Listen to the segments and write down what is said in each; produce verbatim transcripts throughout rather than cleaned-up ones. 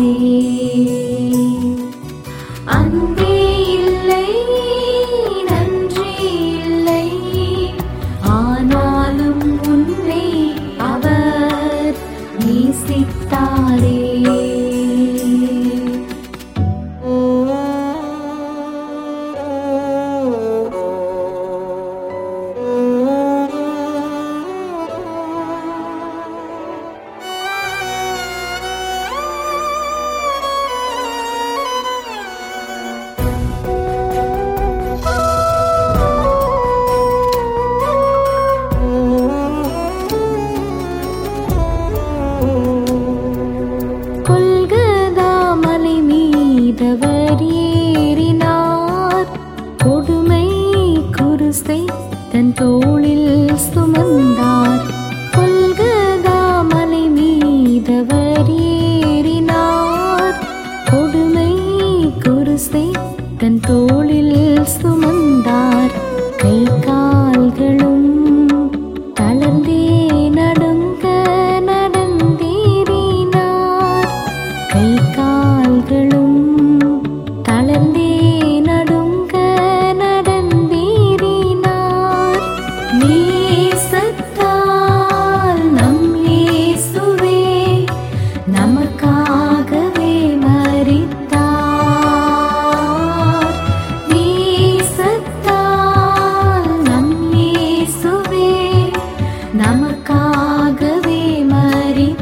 அன்பே இல்லை, நன்றி இல்லை, ஆனாலும் உன்னை அவர் நேசித்தாரே. அவர் ஏறினார், கொடுமை குருசை தன் தோளில் சுமந்தார். கொல்கதா மலை மீதவர் ஏறினார், கொடுமை குருசை தன் தோளில் சுமந்தார். கை கால்களும் தளர்ந்தே நடுங்க நடந்தேறினார். கை கால்களும் தளர்ந்தே நடுங்க நடந்தேறினார். நேசத்தால் நம் இயேசுவே நமக்காகவே மரித்தார். நேசத்தால் நம் இயேசுவே நமக்காகவே மரித்தார்.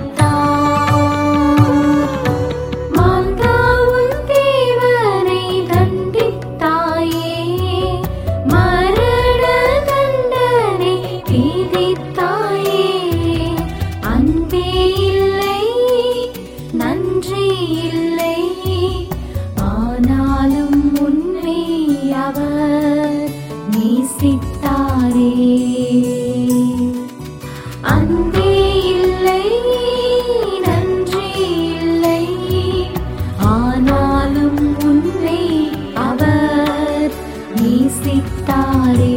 ஆனாலும் உன்னை அவர் நேசித்தாரே. அன்பே இல்லை, நன்றி இல்லை, ஆனாலும் உன்னை அவர் நேசித்தாரே.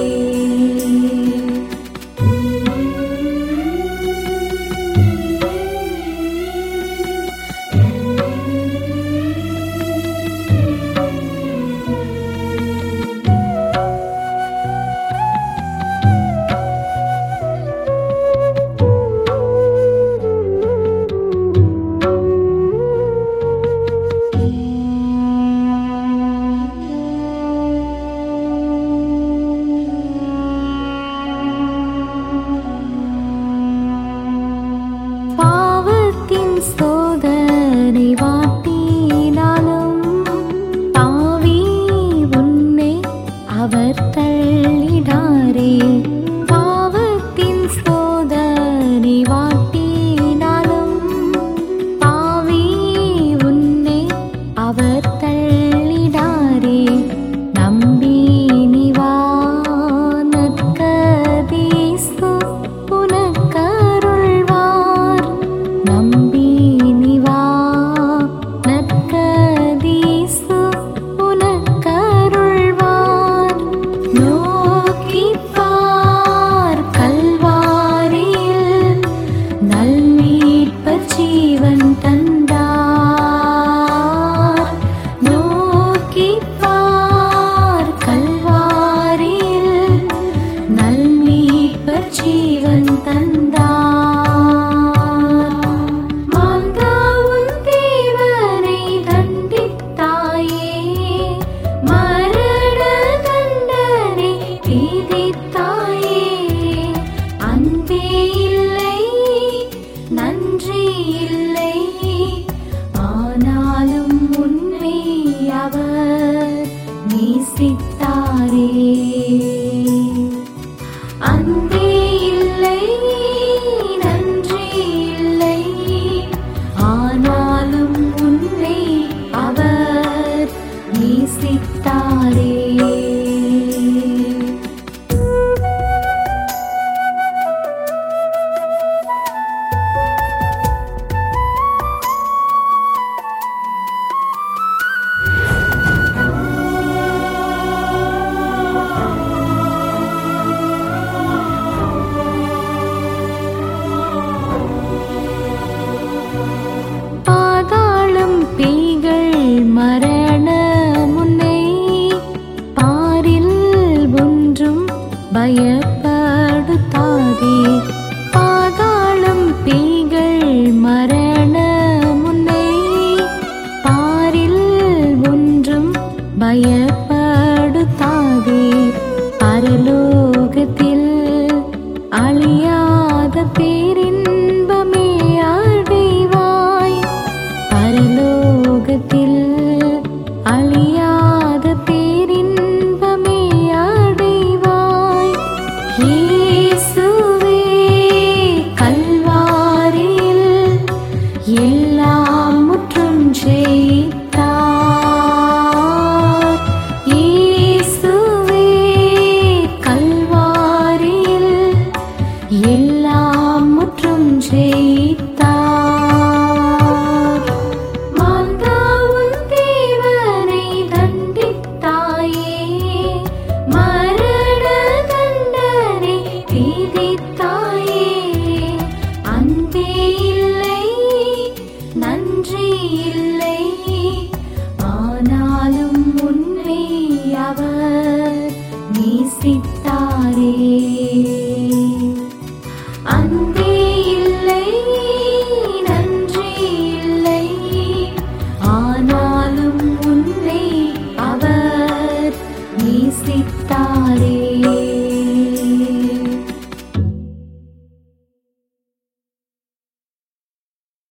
சோதனை வாட்டினாலும் பாவி உன்னை அவர் தள்ளிடாரே. பாவத்தின் சோதனை வாட்டினாலும் பாவி உன்னை அவர் தள்ளிடாரே. நம்பி நிவா நற்கதீசு உனக்கருள்வார். நம்பி நிவா நற்கதீசு உனக்கருள்வார். நோக்கிப்பார் கல்வாரியில் நல்மீட்பர் ஜீவன் தந்தார். நோக்கிப்பார் கல்வாரியில் நல்மீட்பர் ஜீவன் தந்தார். ஆனாலும் உன்னை அவர் நேசித்தாரே. அன்பே இல்லை, நன்றி இல்லை, ஆனாலும் உன்னை அவர் நேசித்தாரே. நேசித்தாரே.